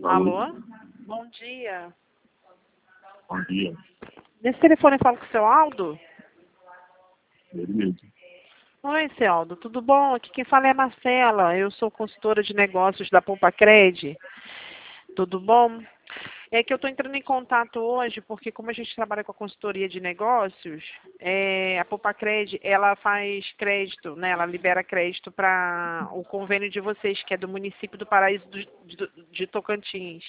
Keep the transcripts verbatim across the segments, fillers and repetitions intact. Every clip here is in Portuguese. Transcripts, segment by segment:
Alô? Bom dia. Bom dia. Nesse telefone eu falo com o seu Aldo? Ele mesmo. Oi, seu Aldo, tudo bom? Aqui quem fala é a Marcela, eu sou consultora de negócios da Pompacred. Tudo bom? É que eu estou entrando em contato hoje porque como a gente trabalha com a consultoria de negócios, é, a Pompacred, ela faz crédito, né? Ela libera crédito para o convênio de vocês, que é do município do Paraíso do, de, de Tocantins.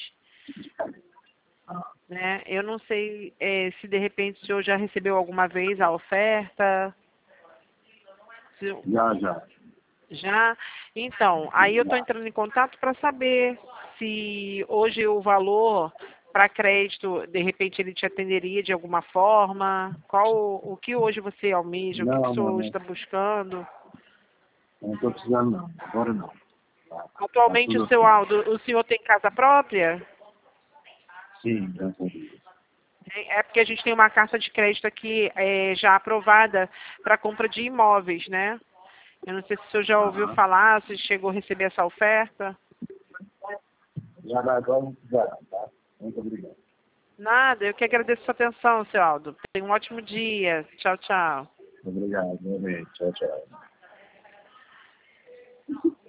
Né? Eu não sei é, se de repente o senhor já recebeu alguma vez a oferta. Se... Já, já. Já? Então, aí eu estou entrando em contato para saber se hoje o valor para crédito, de repente, ele te atenderia de alguma forma. Qual o que hoje você almeja, o que, que o Não, não, senhor não. está buscando? Não estou precisando, não. Agora não. Tá, tá Atualmente, o tudo seu ok. Aldo, o senhor tem casa própria? Sim, graças a Deus. É porque a gente tem uma carta de crédito aqui é, já aprovada para compra de imóveis, né? Eu não sei se o senhor já ouviu Aham. falar, se chegou a receber essa oferta. Já vai agora não precisará, tá? Muito obrigado. Nada, eu que agradeço a sua atenção, seu Aldo. Tenha um ótimo dia. Tchau, tchau. Obrigado, realmente. Tchau, tchau.